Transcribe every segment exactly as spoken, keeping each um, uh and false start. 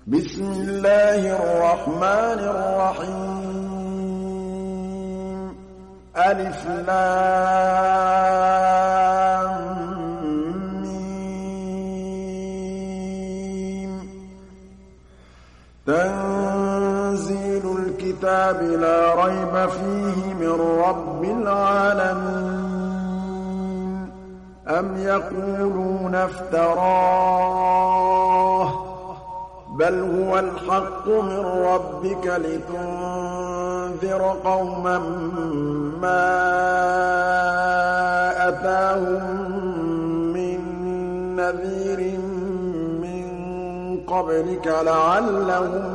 بسم الله الرحمن الرحيم ألف لام ميم تنزيل الكتاب لا ريب فيه من رب العالمين أم يقولون افتراه بل هو الحق من ربك لتنذر قوما ما أتاهم من نذير من قبلك لعلهم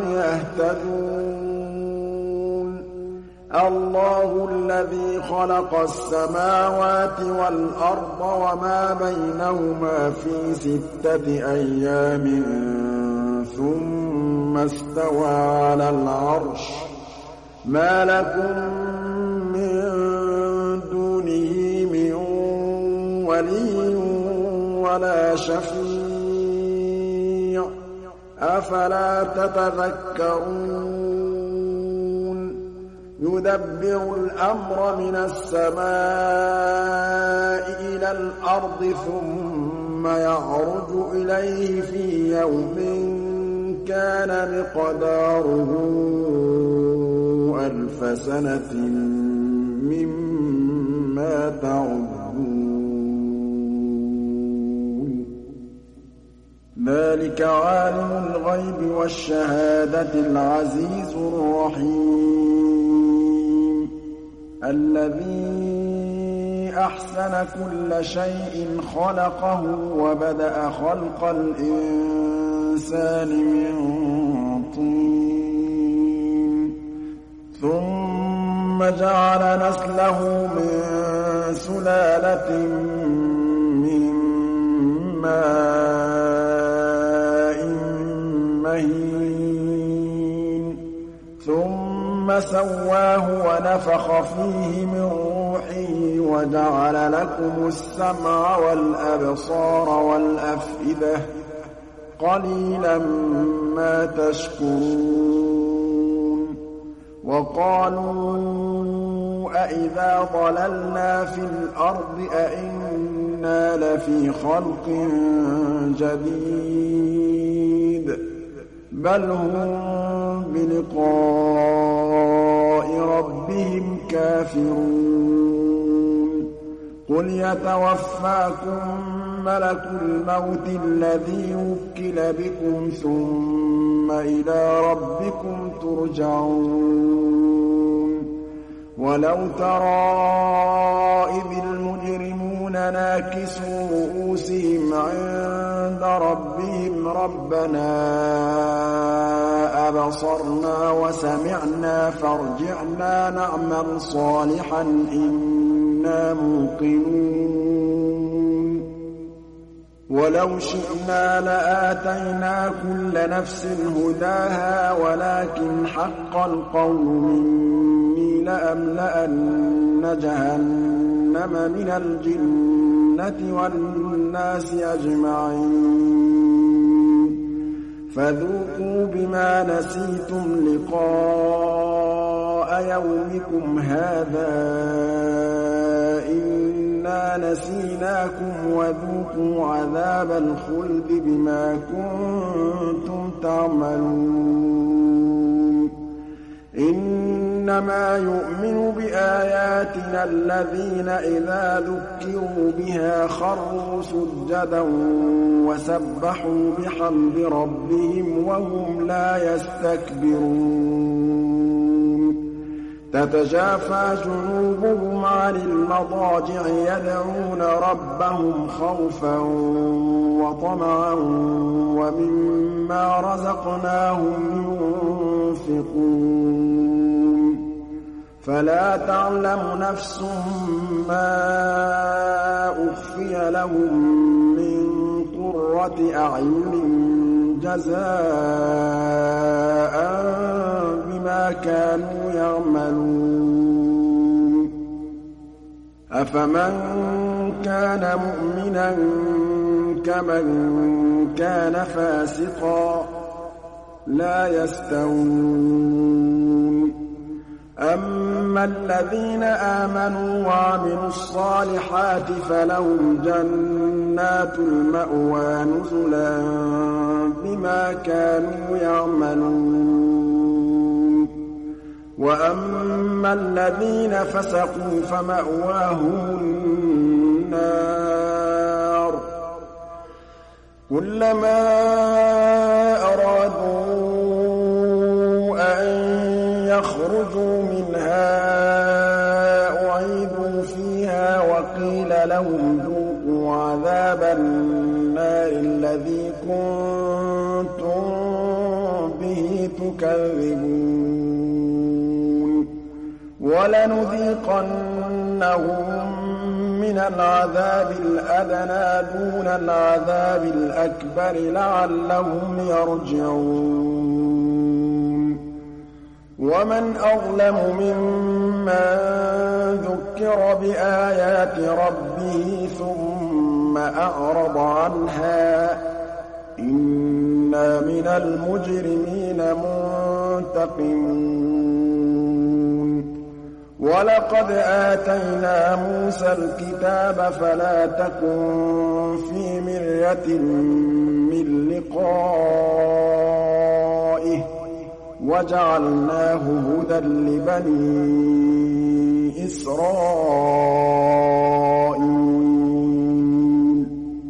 يهتدون الله الذي خلق السماوات والأرض وما بينهما في ستة أيام ثم استوى على العرش ما لكم من دونه من ولي ولا شفيع أفلا تتذكرون يدبر الأمر من السماء إلى الأرض ثم يعرج إليه في يوم كان مقداره ألف سنة مما تعدون ذلك عالم الغيب والشهادة العزيز الرحيم الذي أحسن كل شيء خلقه وبدأ خلق الإنسان من طين ثم جعل نسله من سلالة من ماء مهين ثم سواه ونفخ فيه من روحه وجعل لكم السمع والأبصار والأفئدة قليلا ما تشكرون وقالوا أإذا ضللنا في الأرض أإنا لفي خلق جديد بل هم بلقاء ربهم كافرون قل يتوفاكم ملك الموت الذي وكل بكم ثم إلى ربكم ترجعون ولو ترى إذ المجرمون ناكسوا رؤوسهم عند ربهم ربنا أبصرنا وسمعنا فارجعنا نعمل صالحا إنا موقنون ولو شئنا لآتينا كل نفس هداها ولكن حق القول مني لأملأن جهنم من الجنة والناس أجمعين فذوقوا بما نسيتم لقاء يومكم هذا إنا نسيناكم وذوقوا عذاب الخلد بما كنتم تعملون إنما يؤمن بآياتنا الذين إذا ذكروا بها خروا سجدا وسبحوا بحمد ربهم وهم لا يستكبرون تتجافى جنوبهم عن المضاجع يدعون ربهم خوفا وطمعا ومما رزقناهم ينفقون فلا تعلم نفس ما أخفي لهم من قرة أعين جزاء بما كانوا يعملون أفمن كان مؤمنا كمن كان فاسقا لَا يَسْتَوُونَ أَمَّا الَّذِينَ آمَنُوا وَعَمِلُوا الصَّالِحَاتِ فَلَهُمْ جَنَّاتُ الْمَأْوَىٰ نُزُلًا بِمَا كَانُوا يَعْمَلُونَ وَأَمَّا الَّذِينَ فَسَقُوا فَمَأْوَاهُمُ النَّارُ كُلَّمَا أَرَادُوا أَن يَخْرُجُوا مِنْهَا أُعِيدُوا فِيهَا وَقِيلَ لَهُمْ ذُوقُوا عَذَابَ النَّارِ الَّذِي كُنتُم بِهِ تُكَذِّبُونَ وَلَنُذِيقَنَّهُم مِّنَ الْعَذَابِ الْأَدْنَىٰ دُونَ الْعَذَابِ الْأَكْبَرِ لَعَلَّهُمْ يَرْجِعُونَ وَمَنْ أَظْلَمُ مِمَّن ذُكِّرَ بِآيَاتِ رَبِّهِ ثُمَّ أَعْرَضَ عَنْهَا ۚ إِنَّا مِنَ الْمُجْرِمِينَ مُنتَقِمُونَ وَلَقَدْ آتَيْنَا مُوسَى الْكِتَابَ فَلَا تَكُن فِي مِرْيَةٍ مِّن لِّقَائِهِ ۖ وَجَعَلْنَاهُ هُدًى لِّبَنِي إِسْرَائِيلَ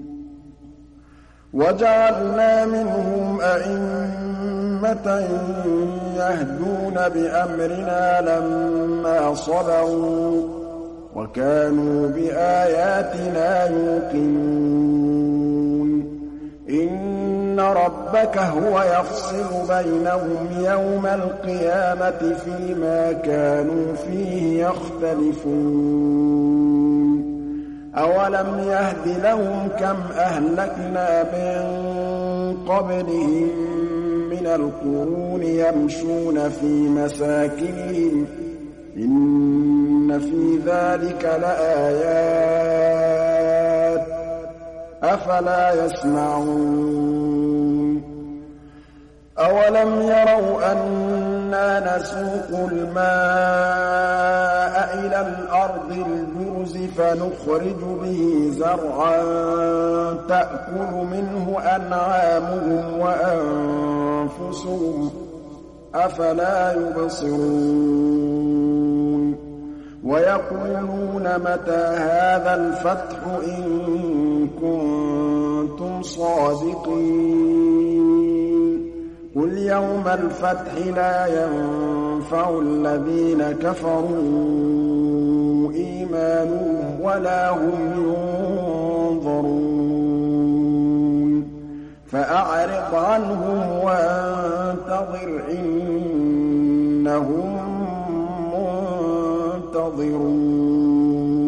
وَجَعَلْنَا مِنْهُمْ أَئِمَّةً يَهْدُونَ بِأَمْرِنَا لَمَّا صَبَرُوا ۖ وَكَانُوا بِآيَاتِنَا يُوقِنُونَ إِنَّ رَبَّكَ هُوَ يَفْصِلُ بَيْنَهُمْ يَوْمَ الْقِيَامَةِ فِيمَا كَانُوا فِيهِ يَخْتَلِفُونَ أَوَلَمْ يَهْدِ لَهُمْ كَمْ أَهْلَكْنَا مِن قَبْلِهِم مِّنَ الْقُرُونِ يَمْشُونَ فِي مَسَاكِنِهِمْ ۗ إِنَّ فِي ذَٰلِكَ لَآيَاتٍ ۖ أَفَلَا يَسْمَعُونَ أَوَلَمْ يَرَوْا أَنَّا نَسُوقُ الْمَاءَ إِلَى الْأَرْضِ الْجُرُزِ فَنُخْرِجُ بِهِ زَرْعًا تَأْكُلُ مِنْهُ أَنْعَامُهُمْ وَأَنفُسُهُمْ ۖ أَفَلَا يُبْصِرُونَ وَيَقُولُونَ مَتَىٰ هَٰذَا الْفَتْحُ إِن كُنتُمْ صَادِقِينَ قُلْ يَوْمَ الْفَتْحِ لَا يَنفَعُ الَّذِينَ كَفَرُوا إِيمَانُهُمْ وَلَا هُمْ يُنظَرُونَ فَأَعْرِضْ عَنْهُمْ وَانتَظِرْ إِنَّهُم مُّنتَظِرُونَ